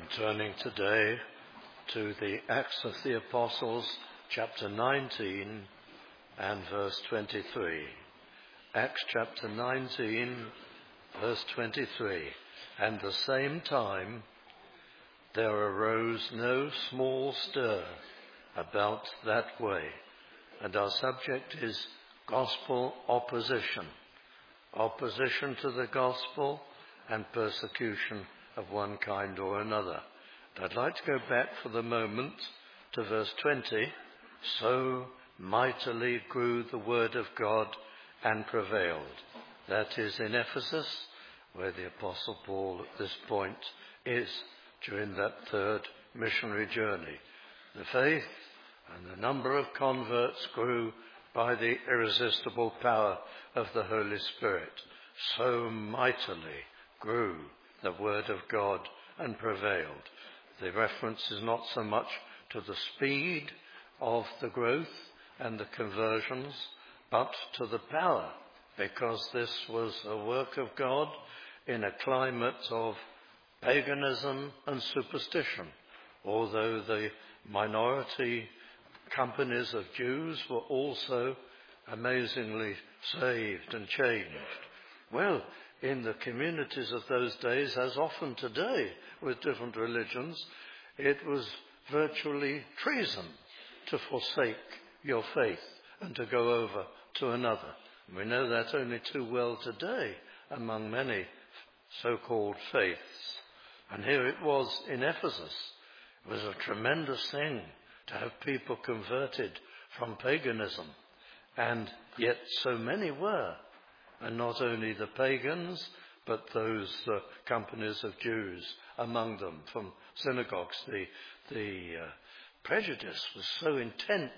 Turning today to the Acts of the Apostles, chapter 19 and verse 23. Acts chapter 19, verse 23. And the same time there arose no small stir about that way. And our subject is gospel opposition. Opposition to the gospel and persecution of one kind or another. And I'd like to go back for the moment to verse 20. So mightily grew the word of God and prevailed. That is in Ephesus, where the Apostle Paul at this point is during that third missionary journey. The faith and the number of converts grew by the irresistible power of the Holy Spirit. So mightily grew the word of God and prevailed. The reference is not so much to the speed of the growth and the conversions, but to the power, because this was a work of God in a climate of paganism and superstition, although the minority companies of Jews were also amazingly saved and changed. Well, in the communities of those days, as often today with different religions, it was virtually treason to forsake your faith and to go over to another. We know that only too well today among many so-called faiths. And here it was in Ephesus. It was a tremendous thing to have people converted from paganism, and yet so many were. And not only the pagans, but those companies of Jews among them from synagogues. The prejudice was so intense.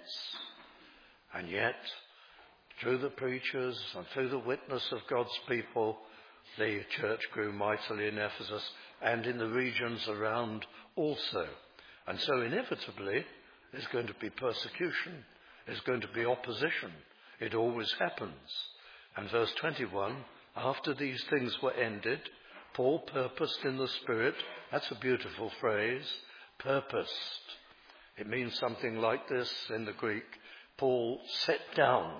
And yet, through the preachers and through the witness of God's people, the church grew mightily in Ephesus and in the regions around also. And so inevitably, there's going to be persecution. There's going to be opposition. It always happens. And verse 21, after these things were ended, Paul purposed in the Spirit. That's a beautiful phrase, purposed. It means something like this in the Greek. Paul set down.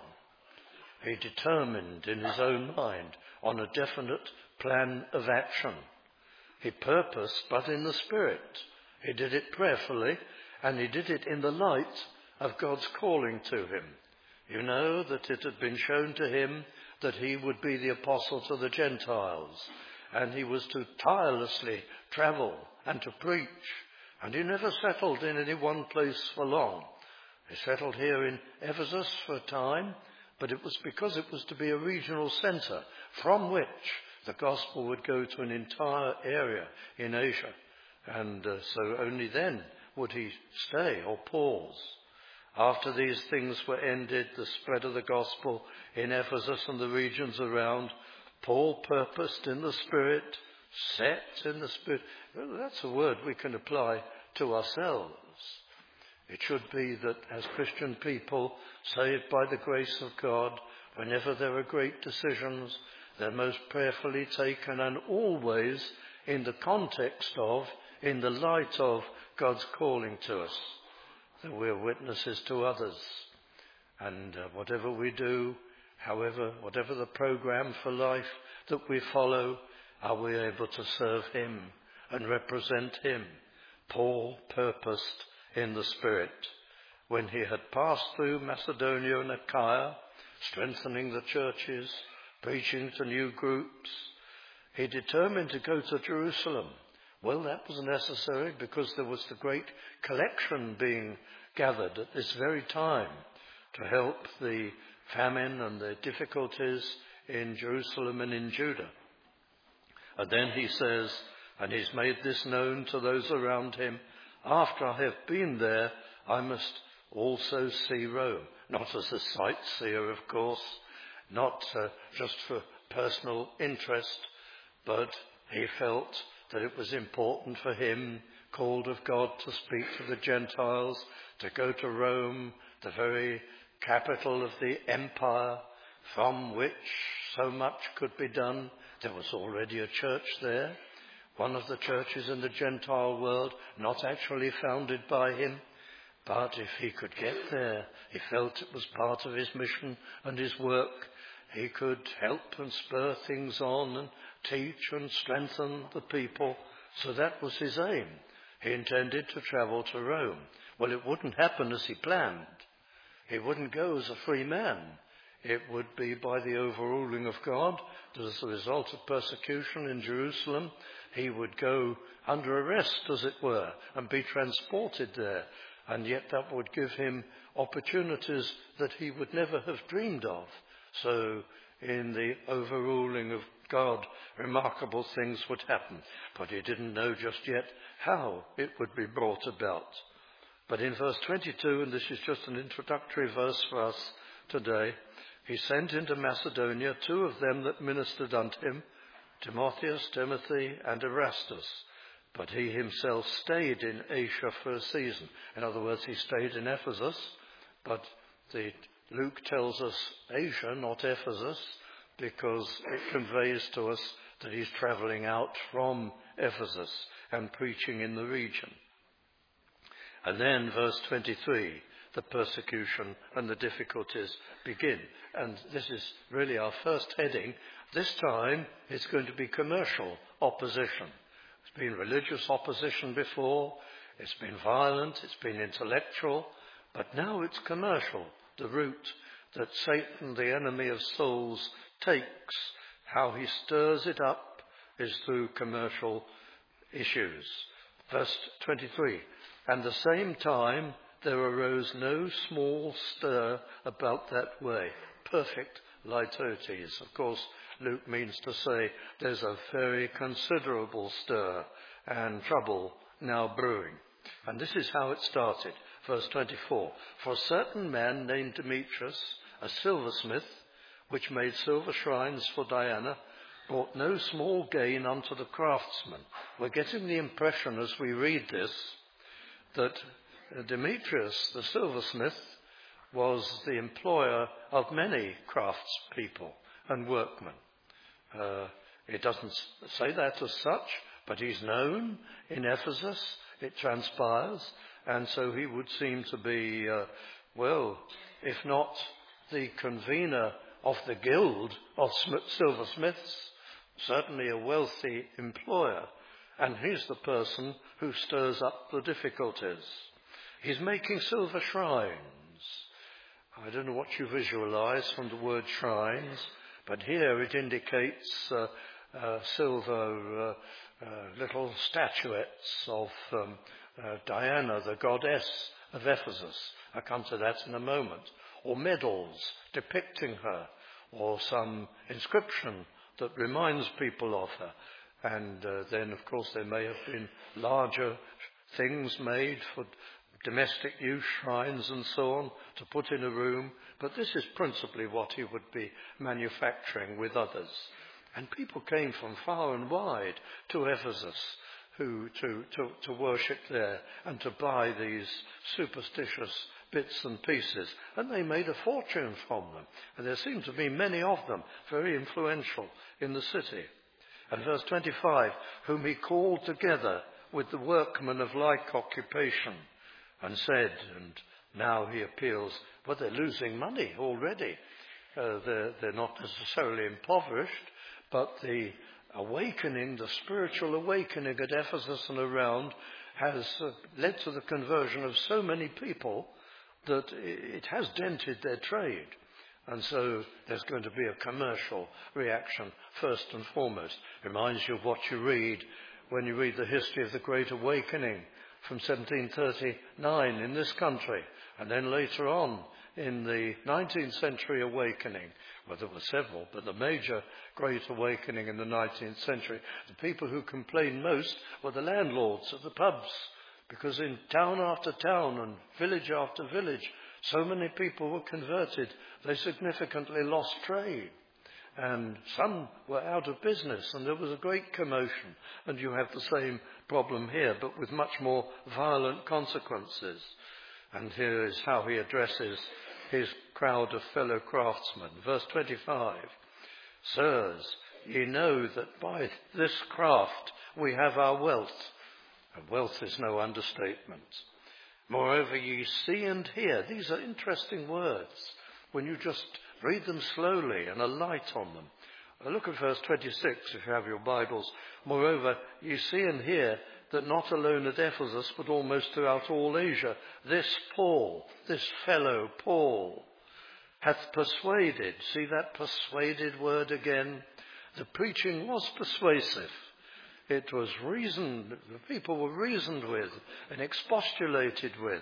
He determined in his own mind on a definite plan of action. He purposed, but in the Spirit. He did it prayerfully, and he did it in the light of God's calling to him. You know that it had been shown to him that he would be the apostle to the Gentiles, and he was to tirelessly travel and to preach. And he never settled in any one place for long. He settled here in Ephesus for a time, but it was because it was to be a regional centre from which the gospel would go to an entire area in Asia. And so only then would he stay or pause. After these things were ended, the spread of the gospel in Ephesus and the regions around, Paul purposed in the Spirit, set in the Spirit. Well, that's a word we can apply to ourselves. It should be that as Christian people, saved by the grace of God, whenever there are great decisions, they're most prayerfully taken, and always in the context of, in the light of God's calling to us, that we're witnesses to others. And whatever we do, however, whatever the program for life that we follow, are we able to serve him and represent him? Paul purposed in the Spirit. When he had passed through Macedonia and Achaia, strengthening the churches, preaching to new groups, he determined to go to Jerusalem. Well, that was necessary because there was the great collection being gathered at this very time to help the famine and the difficulties in Jerusalem and in Judah. And then he says, and he's made this known to those around him, after I have been there, I must also see Rome. Not as a sightseer, of course, not just for personal interest, but he felt that it was important for him, called of God, to speak to the Gentiles, to go to Rome, the very capital of the empire from which so much could be done. There was already a church there. one of the churches in the Gentile world, not actually founded by him. But if he could get there, he felt it was part of his mission and his work. He could help and spur things on and teach and strengthen the people. So that was his aim. He intended to travel to Rome. Well, it wouldn't happen as he planned. He wouldn't go as a free man. It would be by the overruling of God that as a result of persecution in Jerusalem, he would go under arrest, as it were, and be transported there. And yet that would give him opportunities that he would never have dreamed of. So in the overruling of God, remarkable things would happen. But he didn't know just yet how it would be brought about. But in verse 22, and this is just an introductory verse for us today, he sent into Macedonia 2 of them that ministered unto him, Timotheus, Timothy, and Erastus. But he himself stayed in Asia for a season. In other words, he stayed in Ephesus, but Luke tells us Asia, not Ephesus, because it conveys to us that he's travelling out from Ephesus and preaching in the region. And then verse 23, the persecution and the difficulties begin. And this is really our first heading. This time it's going to be commercial opposition. It's been religious opposition before, it's been violent, it's been intellectual, but now it's commercial. The route that Satan, the enemy of souls, takes, how he stirs it up, is through commercial issues. Verse 23, and the same time there arose no small stir about that way. Perfect litotes. Of course, Luke means to say there's a very considerable stir and trouble now brewing. And this is how it started. Verse 24, for a certain man named Demetrius, a silversmith, which made silver shrines for Diana, brought no small gain unto the craftsmen. We're getting the impression as we read this that Demetrius, the silversmith, was the employer of many craftspeople and workmen. It doesn't say that as such, but he's known in Ephesus, it transpires, and so he would seem to be, if not the convener of the guild of silversmiths, certainly a wealthy employer, and he's the person who stirs up the difficulties. He's making silver shrines. I don't know what you visualize from the word shrines, but here it indicates silver little statuettes of Diana, the goddess of Ephesus. I'll come to that in a moment. Or medals depicting her, or some inscription that reminds people of her. And then, of course, there may have been larger things made for domestic use, shrines and so on, to put in a room. But this is principally what he would be manufacturing with others. And people came from far and wide to Ephesus to worship there and to buy these superstitious bits and pieces. And they made a fortune from them. And there seemed to be many of them, very influential in the city. And verse 25, whom he called together with the workmen of like occupation, and said, and now he appeals, well, they're losing money already. They're not necessarily impoverished, but the awakening, the spiritual awakening at Ephesus and around has led to the conversion of so many people that it has dented their trade. And so there's going to be a commercial reaction first and foremost. Reminds you of what you read when you read the history of the Great Awakening from 1739 in this country, and then later on in the 19th century awakening. Well, there were several, but the major Great Awakening in the 19th century, the people who complained most were the landlords of the pubs, because in town after town and village after village, so many people were converted, they significantly lost trade. And some were out of business, and there was a great commotion. And you have the same problem here, but with much more violent consequences. And here is how he addresses his crowd of fellow craftsmen. Verse 25, sirs, ye know that by this craft we have our wealth. And wealth is no understatement. Moreover, ye see and hear. These are interesting words when you just read them slowly and alight on them. Look at verse 26 if you have your Bibles. Moreover, ye see and hear that not alone at Ephesus, but almost throughout all Asia, this Paul, this fellow Paul, hath persuaded. See that persuaded word again? The preaching was persuasive. It was reasoned, the people were reasoned with and expostulated with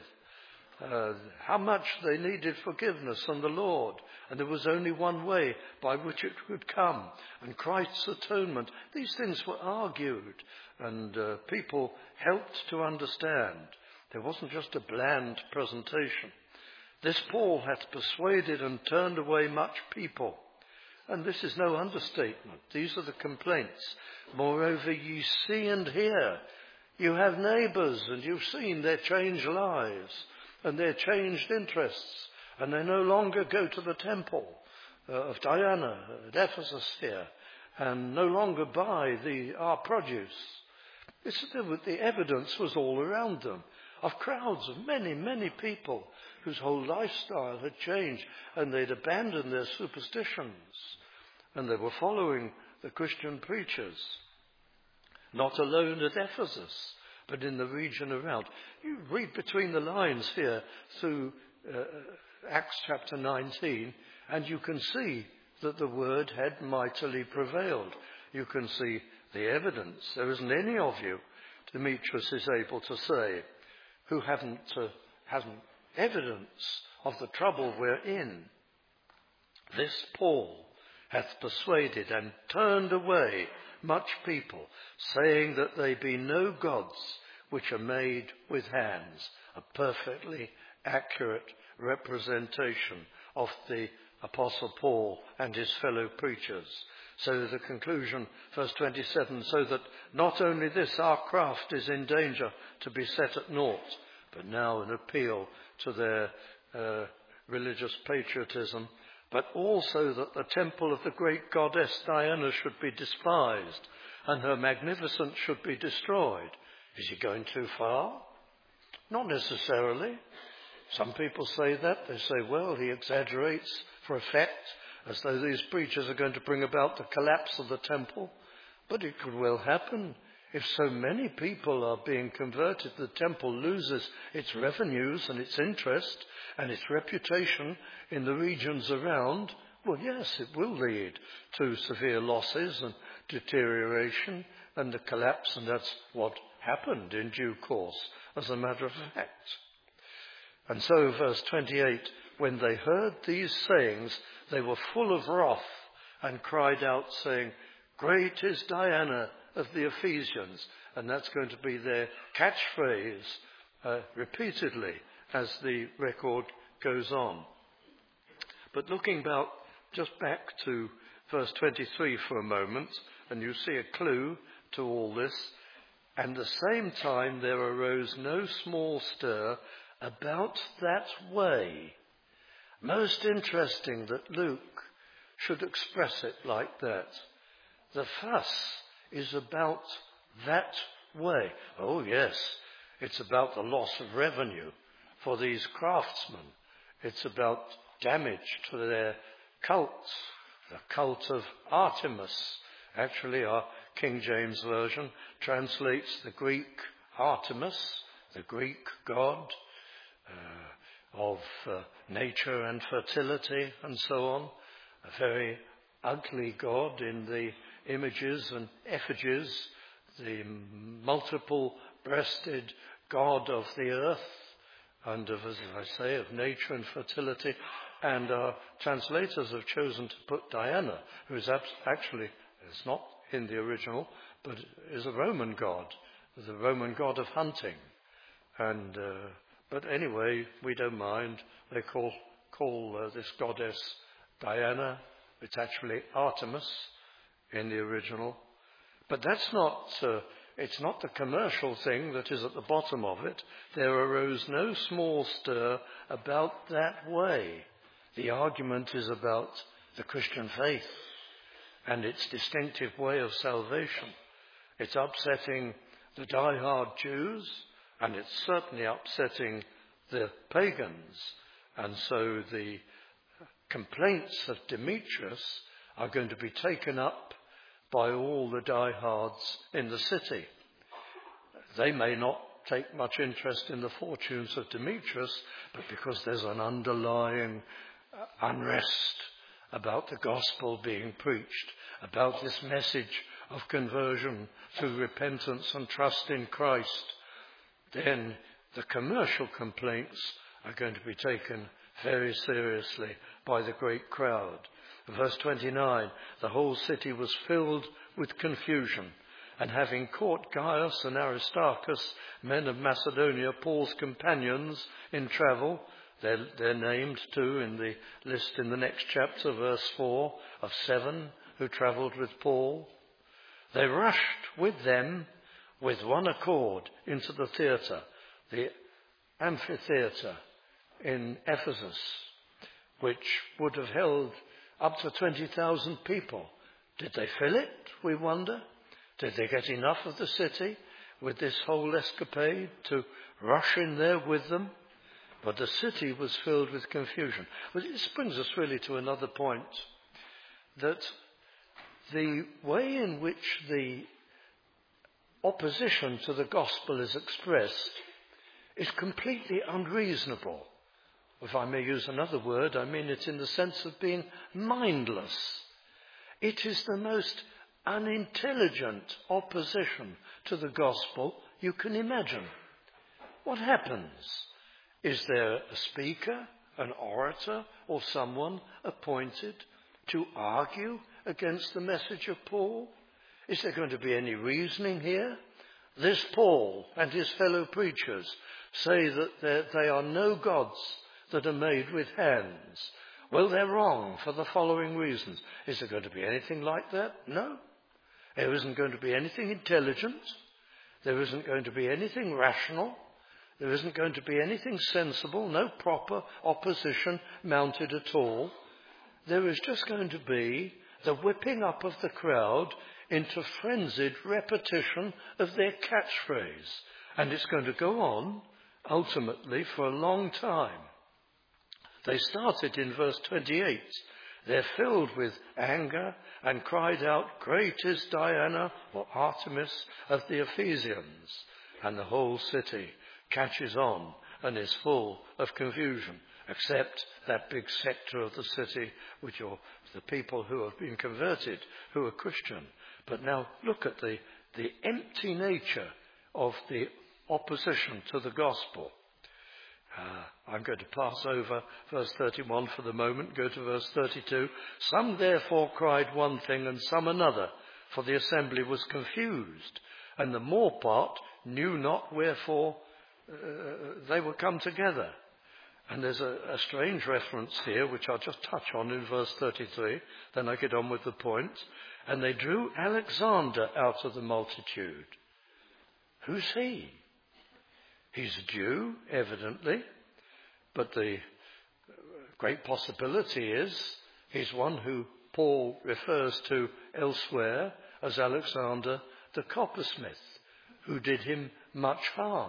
how much they needed forgiveness from the Lord. And there was only one way by which it would come, and Christ's atonement. These things were argued, and people helped to understand. There wasn't just a bland presentation. This Paul hath persuaded and turned away much people. And this is no understatement. These are the complaints. Moreover, ye see and hear. You have neighbours, and you've seen their changed lives and their changed interests. And they no longer go to the temple of Diana at Ephesus here, and no longer buy our produce. The evidence was all around them of crowds of many, many people whose whole lifestyle had changed, and they'd abandoned their superstitions, and they were following the Christian preachers, not alone at Ephesus, but in the region around. You read between the lines here through Acts chapter 19, and you can see that the word had mightily prevailed. You can see the evidence. There isn't any of you, Demetrius is able to say, who hasn't evidence of the trouble we're in. This Paul hath persuaded and turned away much people, saying that they be no gods which are made with hands. A perfectly accurate representation of the Apostle Paul and his fellow preachers. So the conclusion, verse 27, so that not only this, our craft is in danger to be set at naught, but now an appeal to their religious patriotism, but also that the temple of the great goddess Diana should be despised and her magnificence should be destroyed. Is he going too far? Not necessarily. Some people say that. They say, well, he exaggerates for effect, as though these preachers are going to bring about the collapse of the temple. But it could well happen. If so many people are being converted, the temple loses its revenues and its interest and its reputation in the regions around. Well, yes, it will lead to severe losses and deterioration and the collapse, and that's what happened in due course, as a matter of fact. And so, verse 28, when they heard these sayings, they were full of wrath and cried out, saying, Great is Diana of the Ephesians. And that's going to be their catchphrase repeatedly as the record goes on. But looking just back to verse 23 for a moment, and you see a clue to all this. And the same time there arose no small stir about that way. Most interesting that Luke should express it like that. The fuss is about that way. Oh yes, it's about the loss of revenue for these craftsmen. It's about damage to their cults, the cult of Artemis. Actually, our King James Version translates the Greek Artemis, the Greek god of nature and fertility and so on. A very ugly god in the images and effigies, the multiple-breasted god of the earth and of, as I say, of nature and fertility. And our translators have chosen to put Diana, who is actually, it's not in the original, but is a Roman god, the Roman god of hunting. And but anyway, we don't mind. They call this goddess Diana. It's actually Artemis in the original. But that's not, it's not the commercial thing that is at the bottom of it. There arose no small stir about that way. The argument is about the Christian faith and its distinctive way of salvation. It's upsetting the die-hard Jews, and it's certainly upsetting the pagans. And so the complaints of Demetrius are going to be taken up by all the diehards in the city. They may not take much interest in the fortunes of Demetrius, but because there's an underlying unrest about the gospel being preached, about this message of conversion through repentance and trust in Christ, then the commercial complaints are going to be taken very seriously by the great crowd. Verse 29, the whole city was filled with confusion, and having caught Gaius and Aristarchus, men of Macedonia, Paul's companions in travel, they're named too in the list in the next chapter, verse 4, of 7 who travelled with Paul. They rushed with them with one accord into the theatre, the amphitheatre in Ephesus, which would have held up to 20,000 people. Did they fill it, we wonder? Did they get enough of the city with this whole escapade to rush in there with them? But the city was filled with confusion. Well, this brings us really to another point, that the way in which the opposition to the gospel is expressed is completely unreasonable. If I may use another word, I mean it in the sense of being mindless. It is the most unintelligent opposition to the gospel you can imagine. What happens? Is there a speaker, an orator, or someone appointed to argue against the message of Paul? Is there going to be any reasoning here? This Paul and his fellow preachers say that they are no gods that are made with hands. Well, they're wrong for the following reasons. Is there going to be anything like that? No. There isn't going to be anything intelligent. There isn't going to be anything rational. There isn't going to be anything sensible, no proper opposition mounted at all. There is just going to be the whipping up of the crowd into frenzied repetition of their catchphrase. And it's going to go on, ultimately, for a long time. They started in verse 28. They're filled with anger and cried out, "Great is Diana," or Artemis of the Ephesians. And the whole city catches on and is full of confusion, except that big sector of the city, which are the people who have been converted, who are Christian. But now look at the empty nature of the opposition to the gospel. I'm going to pass over verse 31 for the moment, go to verse 32. Some therefore cried one thing and some another, for the assembly was confused, and the more part knew not wherefore they were come together. And there's a strange reference here, which I'll just touch on in verse 33, then I get on with the point. And they drew Alexander out of the multitude. Who's he? He's a Jew, evidently, but the great possibility is he's one who Paul refers to elsewhere as Alexander the coppersmith, who did him much harm.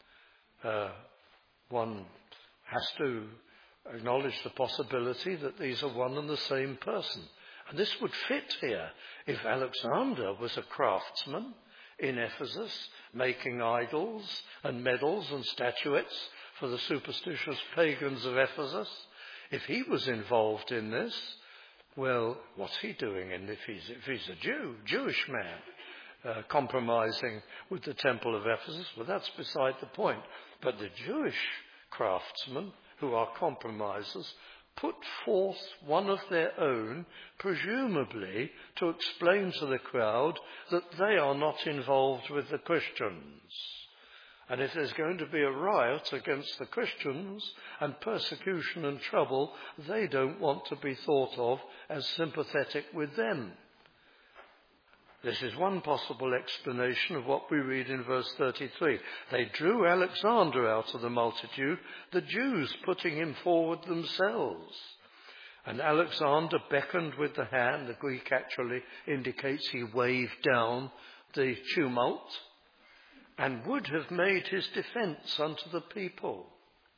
One has to acknowledge the possibility that these are one and the same person. And this would fit here if Alexander was a craftsman in Ephesus, making idols and medals and statuettes for the superstitious pagans of Ephesus. If he was involved in this, well, what's he doing? And if he's a Jewish man, compromising with the temple of Ephesus, well, that's beside the point. But the Jewish craftsmen, who are compromisers, put forth one of their own, presumably to explain to the crowd that they are not involved with the Christians. And if there's going to be a riot against the Christians and persecution and trouble, they don't want to be thought of as sympathetic with them. This is one possible explanation of what we read in verse 33. They drew Alexander out of the multitude, the Jews putting him forward themselves. And Alexander beckoned with the hand. The Greek actually indicates he waved down the tumult and would have made his defence unto the people.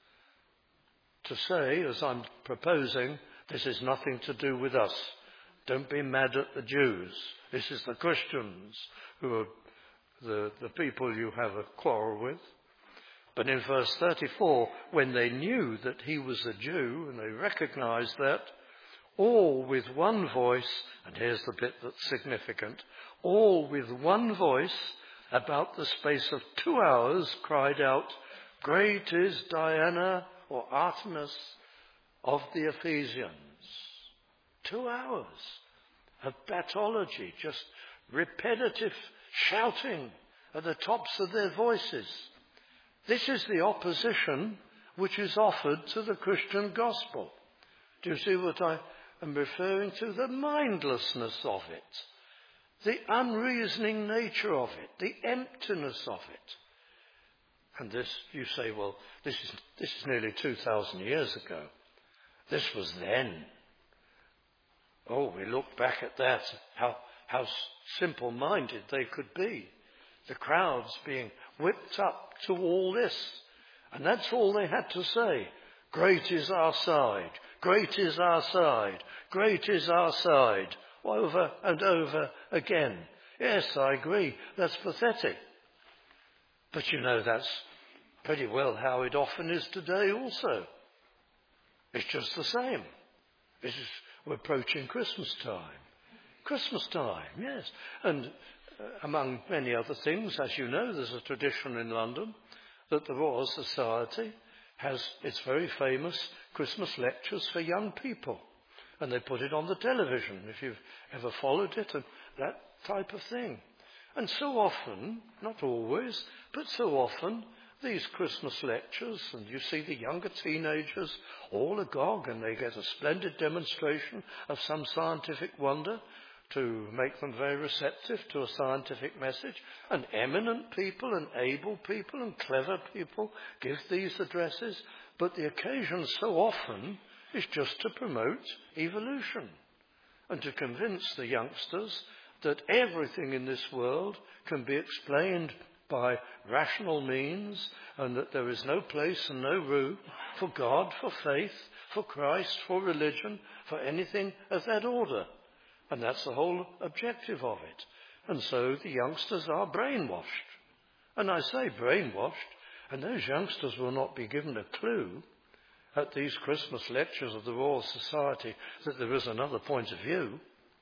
To say, as I'm proposing, this is nothing to do with us. Don't be mad at the Jews. This is the Christians who are the people you have a quarrel with. But in verse 34, when they knew that he was a Jew, and they recognized that, all with one voice, and here's the bit that's significant, all with one voice, about the space of 2 hours, cried out, "Great is Diana," or Artemis, "of the Ephesians." 2 hours of batology, just repetitive shouting at the tops of their voices. This is the opposition which is offered to the Christian gospel. Do you see what I am referring to? The mindlessness of it, the unreasoning nature of it, the emptiness of it. And this, you say, well, this is nearly 2,000 years ago. This was then. Oh, we look back at that, how simple-minded they could be. The crowds being whipped up to all this. And that's all they had to say. Great is our side. Great is our side. Great is our side. Over and over again. Yes, I agree. That's pathetic. But you know, that's pretty well how it often is today also. It's just the same. We're approaching Christmas time. Christmas time, yes. And among many other things, as you know, there's a tradition in London that the Royal Society has its very famous Christmas lectures for young people. And they put it on the television, if you've ever followed it, and that type of thing. And so often, not always, but so often, these Christmas lectures, and you see the younger teenagers all agog, and they get a splendid demonstration of some scientific wonder to make them very receptive to a scientific message. And eminent people and able people and clever people give these addresses, but the occasion so often is just to promote evolution and to convince the youngsters that everything in this world can be explained by rational means, and that there is no place and no room for God, for faith, for Christ, for religion, for anything of that order. And that's the whole objective of it. And so the youngsters are brainwashed. And I say brainwashed, and those youngsters will not be given a clue at these Christmas lectures of the Royal Society that there is another point of view,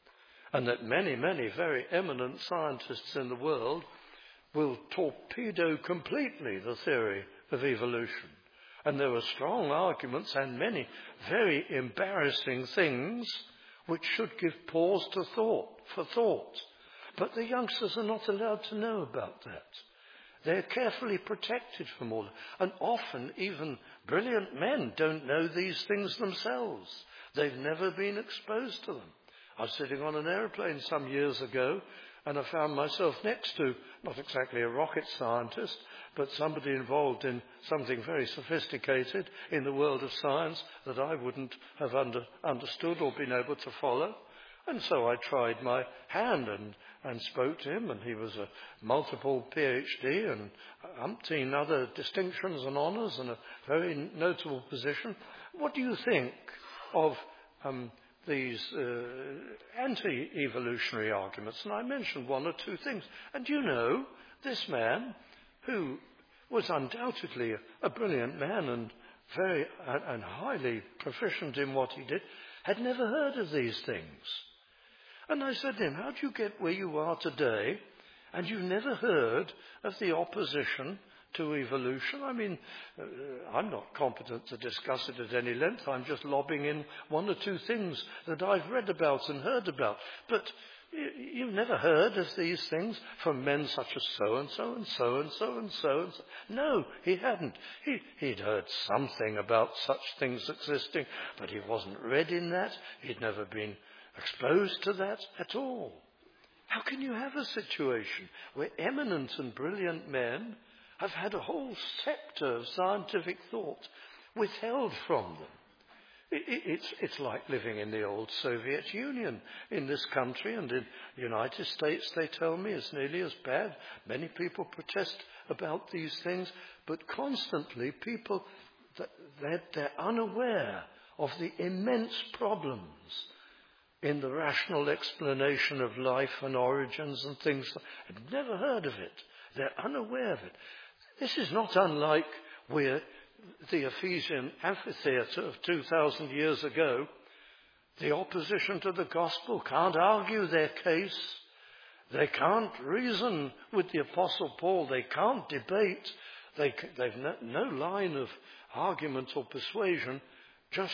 and that many, many very eminent scientists in the world will torpedo completely the theory of evolution. And there are strong arguments and many very embarrassing things which should give pause to thought. But the youngsters are not allowed to know about that. They're carefully protected from all that. And often even brilliant men don't know these things themselves. They've never been exposed to them. I was sitting on an aeroplane some years ago, and I found myself next to, not exactly a rocket scientist, but somebody involved in something very sophisticated in the world of science that I wouldn't have understood or been able to follow. And so I tried my hand and spoke to him, and he was a multiple PhD and umpteen other distinctions and honours and a very notable position. What do you think of these anti-evolutionary arguments? And I mentioned one or two things. And you know, this man, who was undoubtedly a brilliant man and very and highly proficient in what he did, had never heard of these things. And I said to him, how do you get where you are today and you've never heard of the opposition to evolution? I mean, I'm not competent to discuss it at any length. I'm just lobbing in one or two things that I've read about and heard about. But you've never heard of these things from men such as so-and-so and so-and-so and so-and-so. No, he hadn't. He'd heard something about such things existing, but he wasn't read in that. He'd never been exposed to that at all. How can you have a situation where eminent and brilliant men have had a whole sector of scientific thought withheld from them? It's like living in the old Soviet Union. In this country and in the United States, they tell me, it's nearly as bad. Many people protest about these things, but constantly people, they're unaware of the immense problems in the rational explanation of life and origins and things. I've never heard of it. They're unaware of it. This is not unlike the Ephesian amphitheatre of 2,000 years ago. The opposition to the gospel can't argue their case. They can't reason with the Apostle Paul. They can't debate. They've no line of argument or persuasion. Just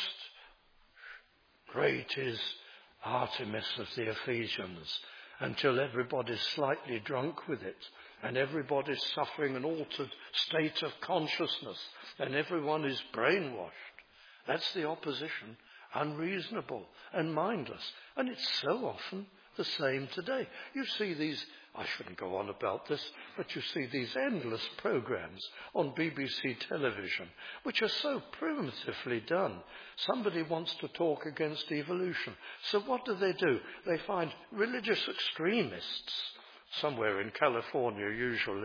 great is Artemis of the Ephesians, until everybody's slightly drunk with it, and everybody's suffering an altered state of consciousness, and everyone is brainwashed. That's the opposition, unreasonable and mindless. And it's so often the same today. You see these, I shouldn't go on about this, but you see these endless programs on BBC television, which are so primitively done. Somebody wants to talk against evolution. So what do? They find religious extremists, somewhere in California usually,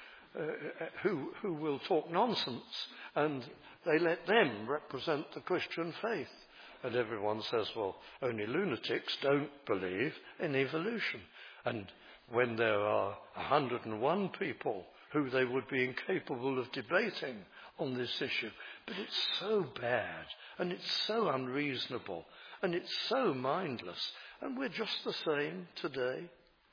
who will talk nonsense, and they let them represent the Christian faith. And everyone says, well, only lunatics don't believe in evolution. And when there are 101 people who they would be incapable of debating on this issue. But it's so bad, and it's so unreasonable, and it's so mindless, and we're just the same today.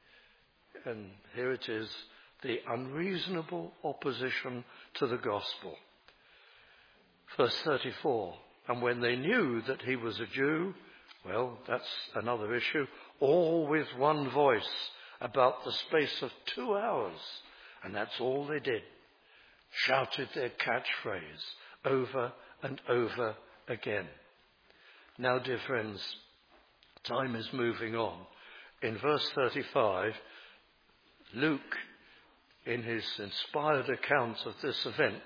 And here it is, the unreasonable opposition to the gospel. Verse 34, and when they knew that he was a Jew, well, that's another issue, all with one voice, about the space of 2 hours, and that's all they did, shouted their catchphrase over and over again. Now, dear friends, time is moving on. In verse 35, Luke, in his inspired account of this event,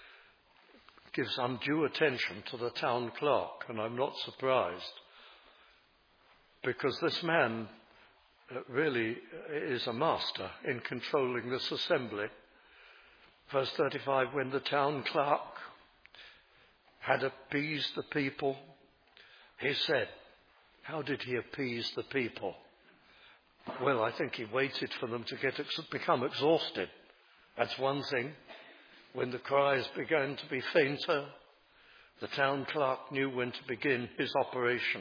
gives undue attention to the town clerk, and I'm not surprised, because this man really is a master in controlling this assembly. Verse 35, when the town clerk had appeased the people, he said, how did he appease the people? Well, I think he waited for them to become exhausted. That's one thing. When the cries began to be fainter, the town clerk knew when to begin his operation.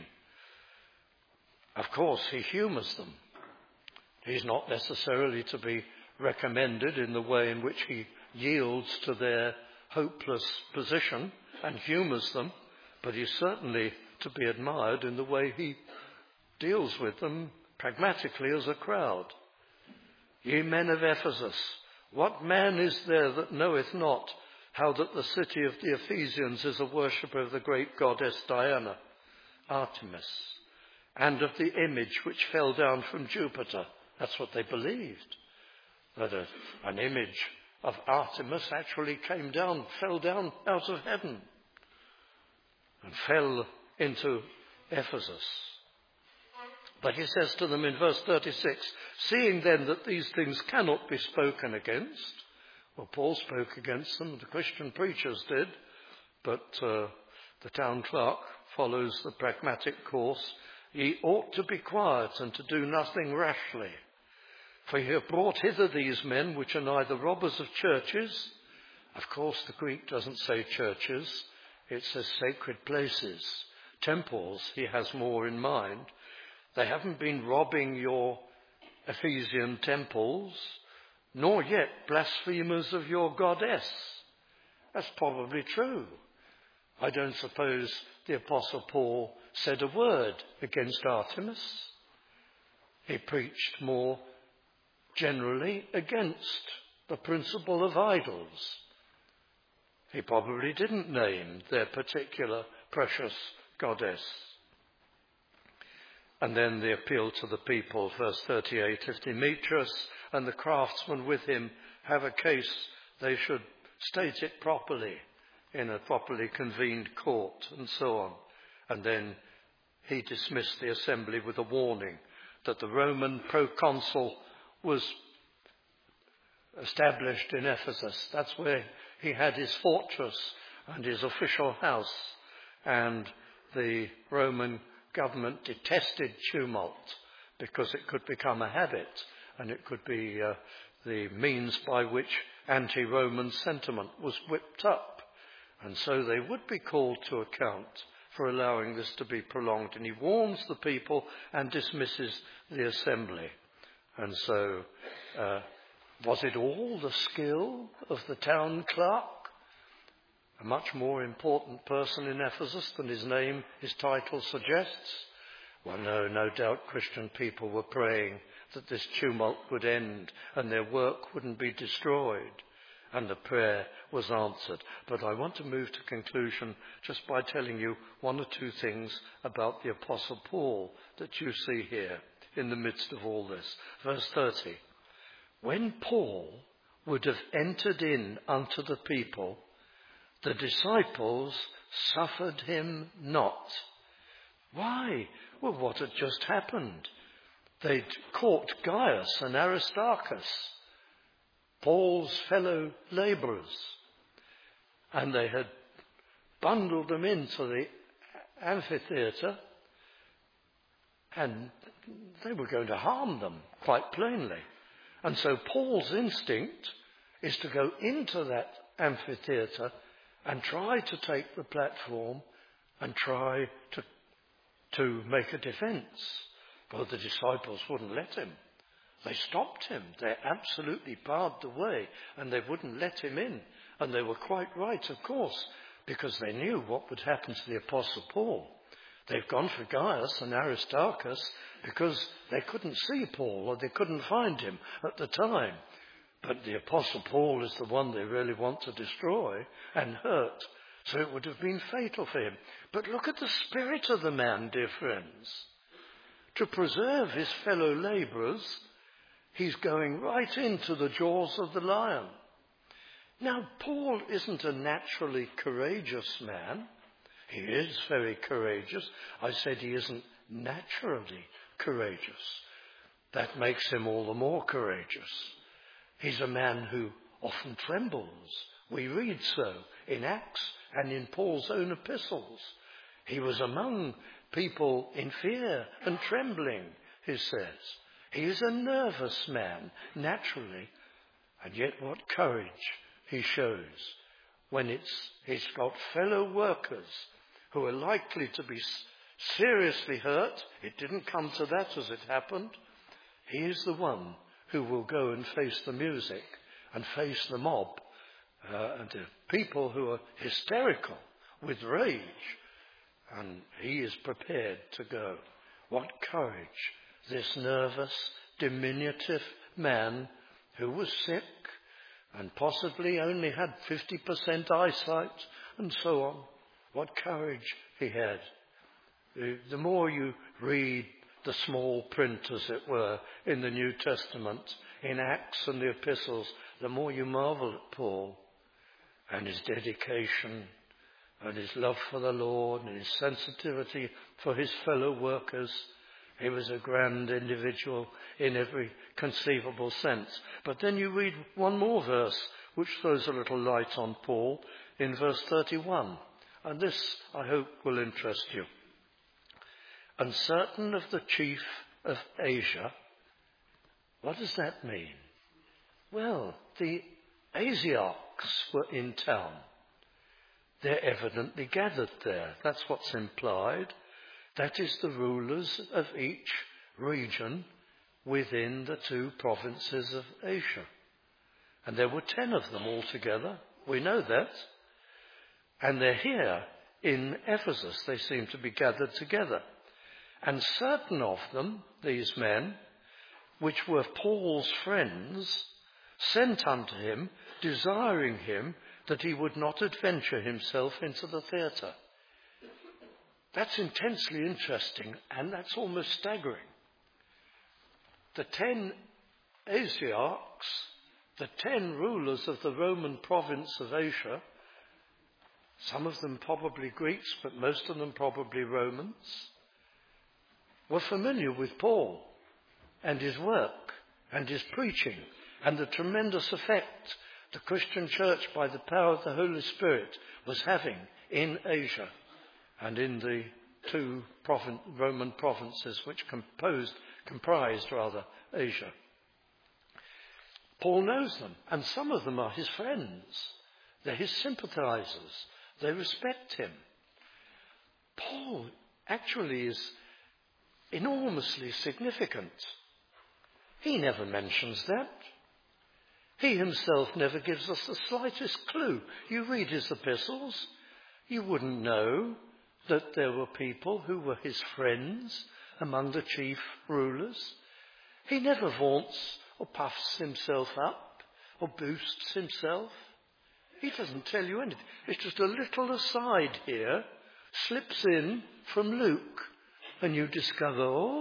Of course, he humours them. He's not necessarily to be recommended in the way in which he yields to their hopeless position and humours them, but he's certainly to be admired in the way he deals with them pragmatically as a crowd. Ye men of Ephesus, what man is there that knoweth not how that the city of the Ephesians is a worshipper of the great goddess Diana, Artemis, and of the image which fell down from Jupiter? That's what they believed, that an image of Artemis actually fell down out of heaven and fell into Ephesus. But he says to them in verse 36, seeing then that these things cannot be spoken against, well, Paul spoke against them, the Christian preachers did, but the town clerk follows the pragmatic course. Ye ought to be quiet and to do nothing rashly. For ye have brought hither these men, which are neither robbers of churches. Of course, the Greek doesn't say churches. It says sacred places. Temples, he has more in mind. They haven't been robbing your Ephesian temples, nor yet blasphemers of your goddess. That's probably true. I don't suppose the Apostle Paul said a word against Artemis. He preached more generally against the principle of idols. He probably didn't name their particular precious goddess. And then the appeal to the people, verse 38, if Demetrius and the craftsmen with him have a case, they should state it properly in a properly convened court, and so on. And then he dismissed the assembly with a warning that the Roman proconsul was established in Ephesus. That's where he had his fortress and his official house. And the Roman government detested tumult because it could become a habit, and it could be the means by which anti-Roman sentiment was whipped up. And so they would be called to account for allowing this to be prolonged. And he warns the people and dismisses the assembly. And so, was it all the skill of the town clerk? A much more important person in Ephesus than his title suggests? Well, no doubt Christian people were praying that this tumult would end and their work wouldn't be destroyed. And the prayer was answered. But I want to move to conclusion just by telling you one or two things about the Apostle Paul that you see here in the midst of all this. Verse 30. When Paul would have entered in unto the people, the disciples suffered him not. Why? Well, what had just happened? They'd caught Gaius and Aristarchus, Paul's fellow labourers, and they had bundled them into the amphitheatre, and they were going to harm them, quite plainly. And so Paul's instinct is to go into that amphitheatre and try to take the platform and try to make a defence. But the disciples wouldn't let him. They stopped him. They absolutely barred the way, and they wouldn't let him in. And they were quite right, of course, because they knew what would happen to the Apostle Paul. They've gone for Gaius and Aristarchus because they couldn't see Paul, or they couldn't find him at the time. But the Apostle Paul is the one they really want to destroy and hurt. So it would have been fatal for him. But look at the spirit of the man, dear friends. To preserve his fellow labourers, he's going right into the jaws of the lion. Now, Paul isn't a naturally courageous man. He is very courageous. I said he isn't naturally courageous. That makes him all the more courageous. He's a man who often trembles. We read so in Acts and in Paul's own epistles. He was among people in fear and trembling, he says. He is a nervous man, naturally, and yet what courage he shows when he's got fellow workers who are likely to be seriously hurt. It didn't come to that as it happened. He is the one who will go and face the music and face the mob and the people who are hysterical with rage. And he is prepared to go. What courage, this nervous, diminutive man who was sick and possibly only had 50% eyesight and so on. What courage he had. The more you read the small print, as it were, in the New Testament, in Acts and the epistles, the more you marvel at Paul and his dedication and his love for the Lord and his sensitivity for his fellow workers. He was a grand individual in every conceivable sense. But then you read one more verse which throws a little light on Paul in verse 31. And this, I hope, will interest you. And certain of the chief of Asia. What does that mean? Well, the Asiarchs were in town. They're evidently gathered there. That's what's implied. That is the rulers of each region within the 2 provinces of Asia. And there were 10 of them altogether. We know that. And they're here in Ephesus. They seem to be gathered together. And certain of them, these men, which were Paul's friends, sent unto him, desiring him that he would not adventure himself into the theatre. That's intensely interesting, and that's almost staggering. The 10 Asiarchs, the 10 rulers of the Roman province of Asia, some of them probably Greeks, but most of them probably Romans, were familiar with Paul and his work and his preaching and the tremendous effect the Christian church, by the power of the Holy Spirit, was having in Asia and in the two Roman provinces which comprised Asia. Paul knows them, and some of them are his friends. They're his sympathizers. They respect him. Paul actually is enormously significant. He never mentions that. He himself never gives us the slightest clue. You read his epistles, you wouldn't know that there were people who were his friends among the chief rulers. He never vaunts or puffs himself up or boosts himself. He doesn't tell you anything. It's just a little aside here, slips in from Luke, and you discover,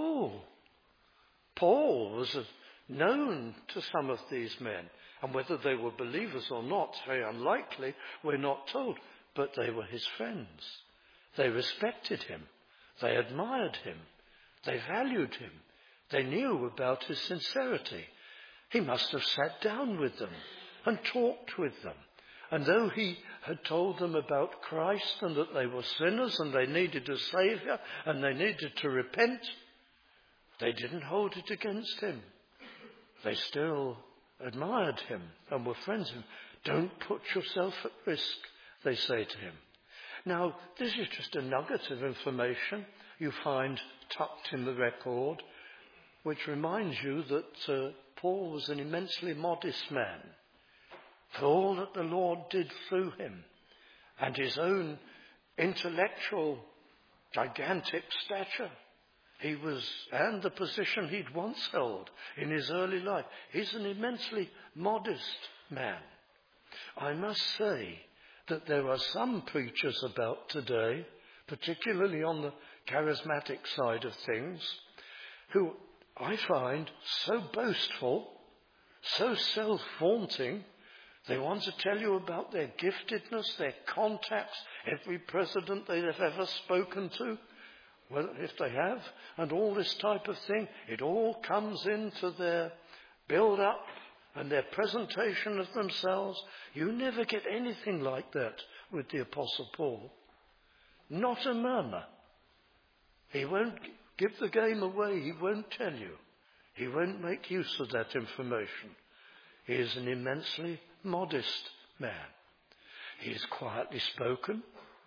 Paul was known to some of these men. And whether they were believers or not, very unlikely, we're not told. But they were his friends. They respected him. They admired him. They valued him. They knew about his sincerity. He must have sat down with them and talked with them. And though he had told them about Christ and that they were sinners and they needed a Saviour and they needed to repent, they didn't hold it against him. They still admired him and were friends with him. Don't put yourself at risk, they say to him. Now, this is just a nugget of information you find tucked in the record, which reminds you that Paul was an immensely modest man. For all that the Lord did through him and his own intellectual gigantic stature, and the position he'd once held in his early life, he's an immensely modest man. I must say that there are some preachers about today, particularly on the charismatic side of things, who I find so boastful, so self-vaunting. They want to tell you about their giftedness, their contacts, every president they have ever spoken to, well, if they have, and all this type of thing. It all comes into their build-up and their presentation of themselves. You never get anything like that with the Apostle Paul. Not a murmur. He won't give the game away. He won't tell you. He won't make use of that information. He is an immensely modest man. He is quietly spoken.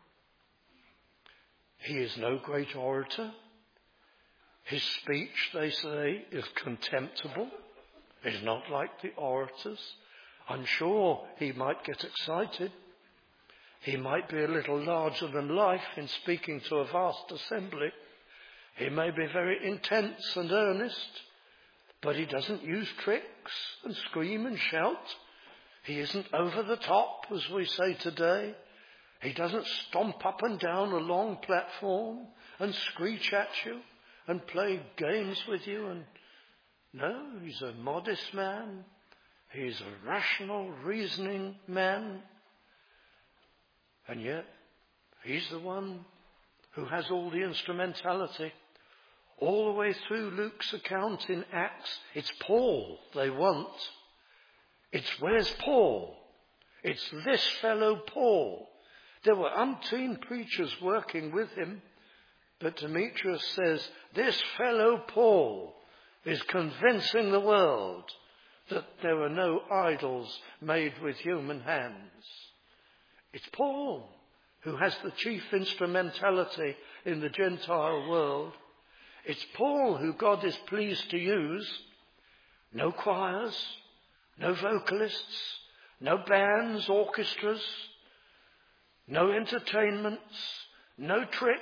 He is no great orator. His speech, they say, is contemptible. He's not like the orators. I'm sure he might get excited. He might be a little larger than life in speaking to a vast assembly. He may be very intense and earnest, but he doesn't use tricks and scream and shout. He isn't over the top, as we say today. He doesn't stomp up and down a long platform and screech at you and play games with you. No, he's a modest man. He's a rational, reasoning man. And yet, he's the one who has all the instrumentality. All the way through Luke's account in Acts, it's Paul they want. It's where's Paul? It's this fellow Paul. There were umpteen preachers working with him, but Demetrius says, this fellow Paul is convincing the world that there are no idols made with human hands. It's Paul who has the chief instrumentality in the Gentile world. It's Paul who God is pleased to use. No choirs, no vocalists, no bands, orchestras, no entertainments, no tricks,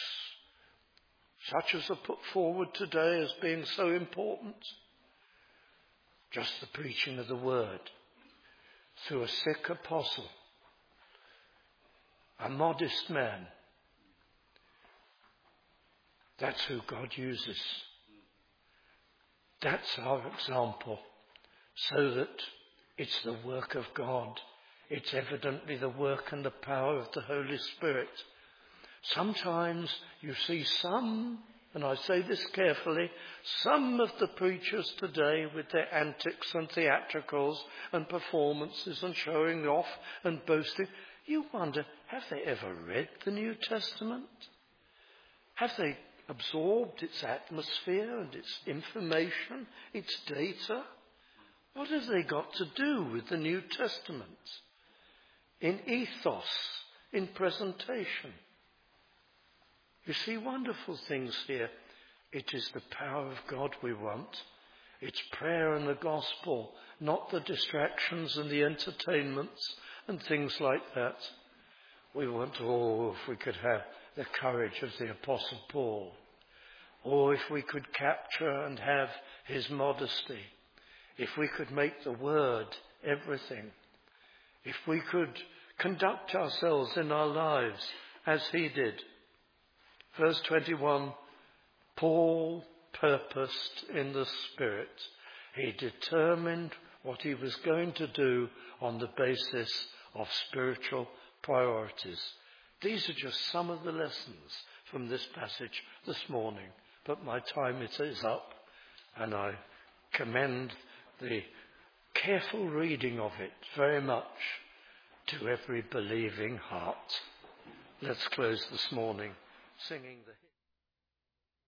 such as are put forward today as being so important. Just the preaching of the word through a sick apostle, a modest man. That's who God uses. That's our example, so that it's the work of God It's evidently the work and the power of the Holy Spirit. Sometimes you see some, and I say this carefully, some of the preachers today with their antics and theatricals and performances and showing off and boasting, you wonder, have they ever read the New Testament? Have they absorbed its atmosphere and its information, its data? What have they got to do with the New Testament? In ethos, in presentation. You see wonderful things here. It is the power of God we want. It's prayer and the gospel, not the distractions and the entertainments and things like that. We want, if we could have the courage of the Apostle Paul, or if we could capture and have his modesty, if we could make the word everything, if we could conduct ourselves in our lives as he did. Verse 21, Paul purposed in the Spirit. He determined what he was going to do on the basis of spiritual priorities. These are just some of the lessons from this passage this morning, but my time is up, and I commend the careful reading of it very much to every believing heart. Let's close this morning singing the hymn.